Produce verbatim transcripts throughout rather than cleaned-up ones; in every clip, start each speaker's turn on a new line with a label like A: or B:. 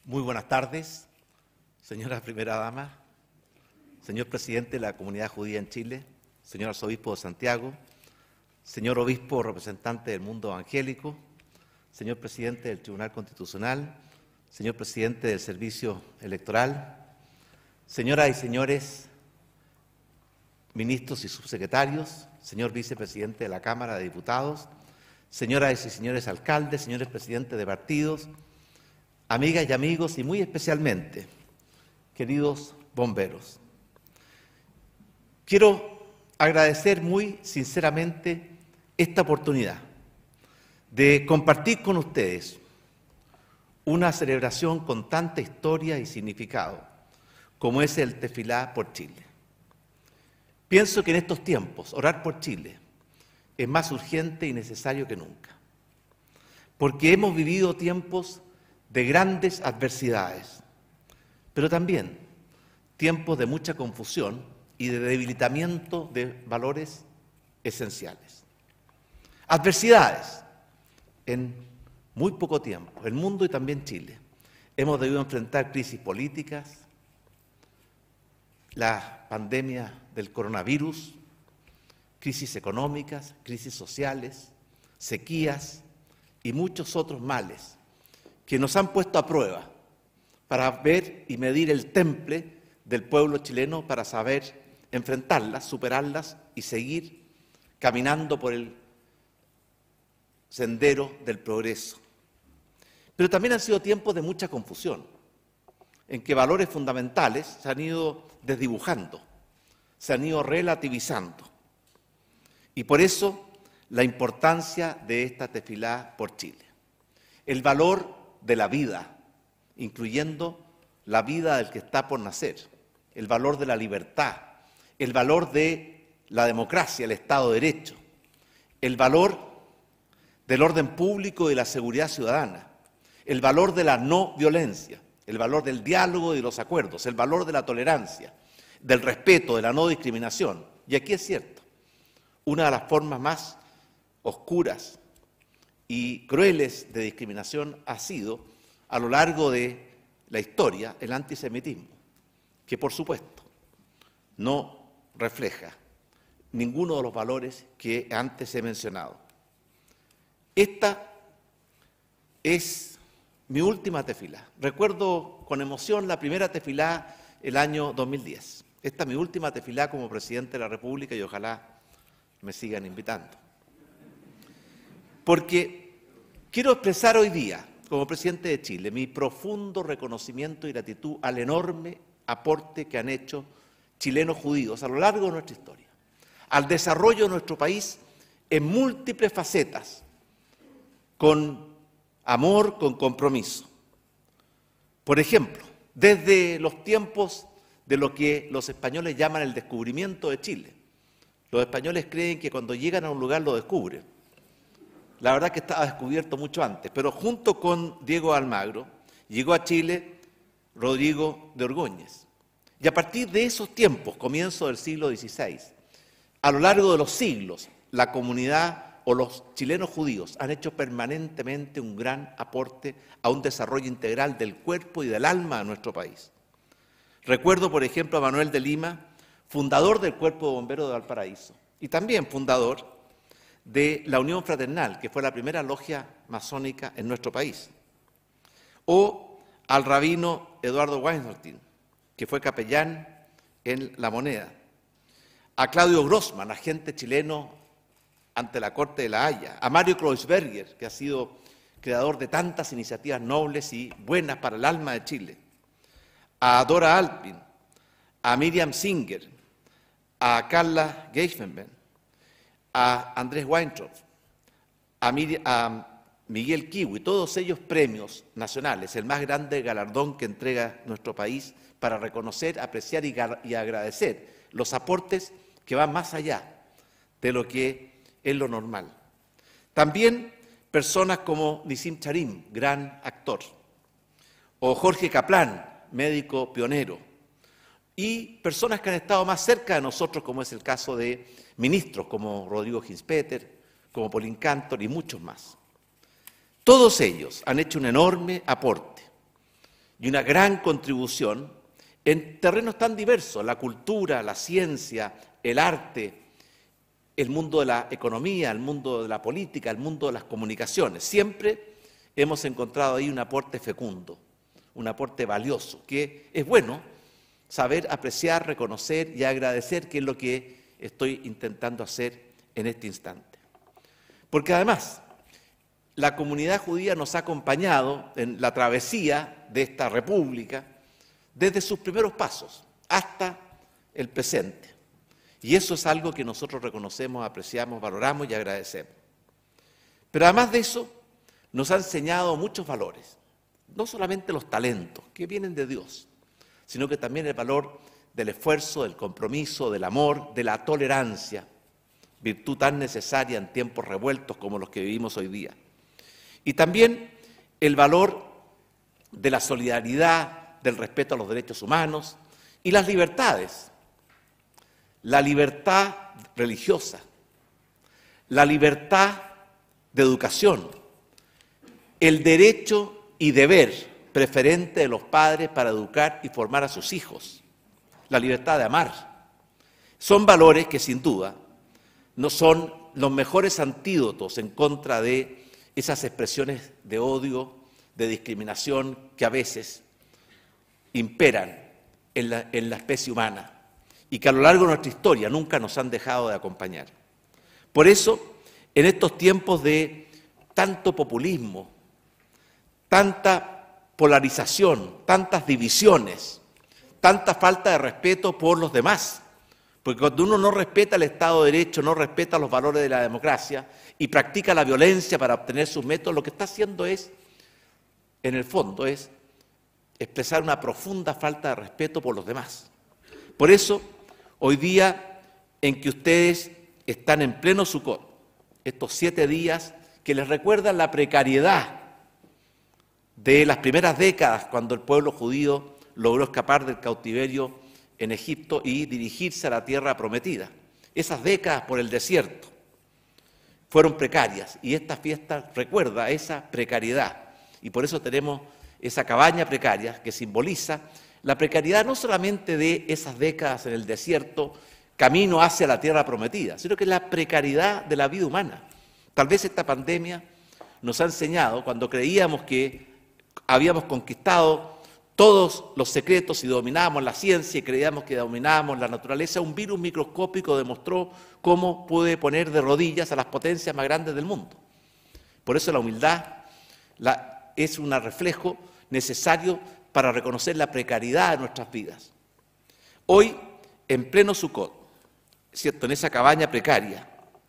A: Muy buenas tardes, señora Primera Dama, señor Presidente de la Comunidad Judía en Chile, señor Arzobispo de Santiago, señor Obispo representante del mundo evangélico, señor Presidente del Tribunal Constitucional, señor Presidente del Servicio Electoral, señoras y señores ministros y subsecretarios, señor Vicepresidente de la Cámara de Diputados, señoras y señores alcaldes, señores presidentes de partidos, amigas y amigos y muy especialmente, queridos bomberos. Quiero agradecer muy sinceramente esta oportunidad de compartir con ustedes una celebración con tanta historia y significado como es el Tefilá por Chile. Pienso que en estos tiempos orar por Chile es más urgente y necesario que nunca, porque hemos vivido tiempos de grandes adversidades, pero también tiempos de mucha confusión y de debilitamiento de valores esenciales. Adversidades en muy poco tiempo, el mundo y también Chile. Hemos debido enfrentar crisis políticas, la pandemia del coronavirus, crisis económicas, crisis sociales, sequías y muchos otros males que nos han puesto a prueba para ver y medir el temple del pueblo chileno, para saber enfrentarlas, superarlas y seguir caminando por el sendero del progreso. Pero también han sido tiempos de mucha confusión, en que valores fundamentales se han ido desdibujando, se han ido relativizando. Y por eso la importancia de esta Tefilá por Chile. El valor de la vida, incluyendo la vida del que está por nacer, el valor de la libertad, el valor de la democracia, el Estado de Derecho, el valor del orden público y la seguridad ciudadana, el valor de la no violencia, el valor del diálogo y de los acuerdos, el valor de la tolerancia, del respeto, de la no discriminación. Y aquí es cierto, una de las formas más oscuras y crueles de discriminación ha sido, a lo largo de la historia, el antisemitismo, que por supuesto no refleja ninguno de los valores que antes he mencionado. Esta es mi última tefilá. Recuerdo con emoción la primera tefilá el año dos mil diez. Esta es mi última tefilá como presidente de la República y ojalá me sigan invitando. Porque quiero expresar hoy día, como presidente de Chile, mi profundo reconocimiento y gratitud al enorme aporte que han hecho chilenos judíos a lo largo de nuestra historia, al desarrollo de nuestro país en múltiples facetas, con amor, con compromiso. Por ejemplo, desde los tiempos de lo que los españoles llaman el descubrimiento de Chile. Los españoles creen que cuando llegan a un lugar lo descubren. La verdad es que estaba descubierto mucho antes, pero junto con Diego Almagro llegó a Chile Rodrigo de Ordóñez. Y a partir de esos tiempos, comienzo del siglo dieciséis, a lo largo de los siglos, la comunidad o los chilenos judíos han hecho permanentemente un gran aporte a un desarrollo integral del cuerpo y del alma de nuestro país. Recuerdo, por ejemplo, a Manuel de Lima, fundador del Cuerpo de Bomberos de Valparaíso y también fundador de la Unión Fraternal, que fue la primera logia masónica en nuestro país, o al rabino Eduardo Weinstein, que fue capellán en La Moneda, a Claudio Grossman, agente chileno ante la Corte de La Haya, a Mario Kreuzberger, que ha sido creador de tantas iniciativas nobles y buenas para el alma de Chile, a Dora Alpin, a Miriam Singer, a Carla Geifenben, a Andrés Weintraub, a, Mir a Miguel Kiwi, todos ellos premios nacionales, el más grande galardón que entrega nuestro país para reconocer, apreciar y, y agradecer los aportes que van más allá de lo que es lo normal. También personas como Nissim Charim, gran actor, o Jorge Kaplan, médico pionero, y personas que han estado más cerca de nosotros, como es el caso de ministros como Rodrigo Ginspeter, como Pauline Cantor y muchos más. Todos ellos han hecho un enorme aporte y una gran contribución en terrenos tan diversos, la cultura, la ciencia, el arte, el mundo de la economía, el mundo de la política, el mundo de las comunicaciones. Siempre hemos encontrado ahí un aporte fecundo, un aporte valioso, que es bueno saber apreciar, reconocer y agradecer, que es lo que estoy intentando hacer en este instante. Porque además, la comunidad judía nos ha acompañado en la travesía de esta república desde sus primeros pasos hasta el presente. Y eso es algo que nosotros reconocemos, apreciamos, valoramos y agradecemos. Pero además de eso, nos ha enseñado muchos valores, no solamente los talentos, que vienen de Dios, sino que también el valor del esfuerzo, del compromiso, del amor, de la tolerancia, virtud tan necesaria en tiempos revueltos como los que vivimos hoy día. Y también el valor de la solidaridad, del respeto a los derechos humanos y las libertades. La libertad religiosa, la libertad de educación, el derecho y deber preferente de los padres para educar y formar a sus hijos, la libertad de amar. Son valores que sin duda no son los mejores antídotos en contra de esas expresiones de odio, de discriminación que a veces imperan en la, en la especie humana y que a lo largo de nuestra historia nunca nos han dejado de acompañar. Por eso, en estos tiempos de tanto populismo, tanta polarización, tantas divisiones, tanta falta de respeto por los demás, porque cuando uno no respeta el Estado de Derecho, no respeta los valores de la democracia y practica la violencia para obtener sus métodos, lo que está haciendo es, en el fondo, es expresar una profunda falta de respeto por los demás. Por eso, hoy día en que ustedes están en pleno Sukkot, estos siete días que les recuerdan la precariedad de las primeras décadas cuando el pueblo judío logró escapar del cautiverio en Egipto y dirigirse a la tierra prometida. Esas décadas por el desierto fueron precarias y esta fiesta recuerda esa precariedad y por eso tenemos esa cabaña precaria que simboliza la precariedad no solamente de esas décadas en el desierto camino hacia la tierra prometida, sino que la precariedad de la vida humana. Tal vez esta pandemia nos ha enseñado, cuando creíamos que habíamos conquistado todos los secretos y dominábamos la ciencia y creíamos que dominábamos la naturaleza, un virus microscópico demostró cómo puede poner de rodillas a las potencias más grandes del mundo. Por eso la humildad la, es un reflejo necesario para reconocer la precariedad de nuestras vidas. Hoy, en pleno Sukkot, ¿cierto?, en esa cabaña precaria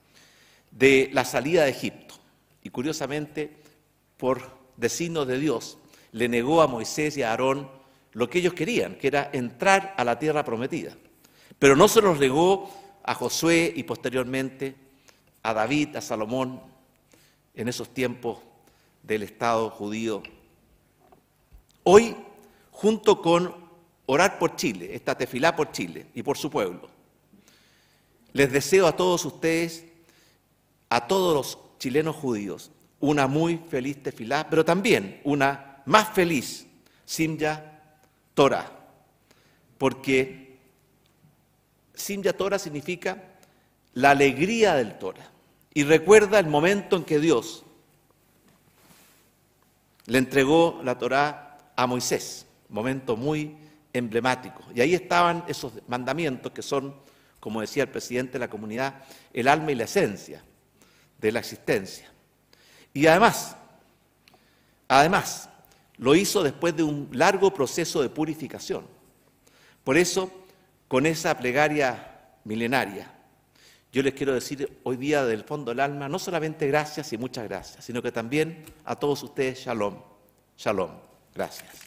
A: de la salida de Egipto, y curiosamente, por designios de Dios, le negó a Moisés y a Aarón lo que ellos querían, que era entrar a la tierra prometida. Pero no se los negó a Josué y posteriormente a David, a Salomón, en esos tiempos del Estado judío. Hoy, junto con orar por Chile, esta tefilá por Chile y por su pueblo, les deseo a todos ustedes, a todos los chilenos judíos, una muy feliz tefilá, pero también una más feliz Simya Torah, porque Simya Torah significa la alegría del Torah y recuerda el momento en que Dios le entregó la Torah a Moisés, momento muy emblemático. Y ahí estaban esos mandamientos que son, como decía el presidente de la comunidad, el alma y la esencia de la existencia. Y además, además, lo hizo después de un largo proceso de purificación. Por eso, con esa plegaria milenaria, yo les quiero decir hoy día del fondo del alma, no solamente gracias y muchas gracias, sino que también a todos ustedes, shalom, shalom, gracias.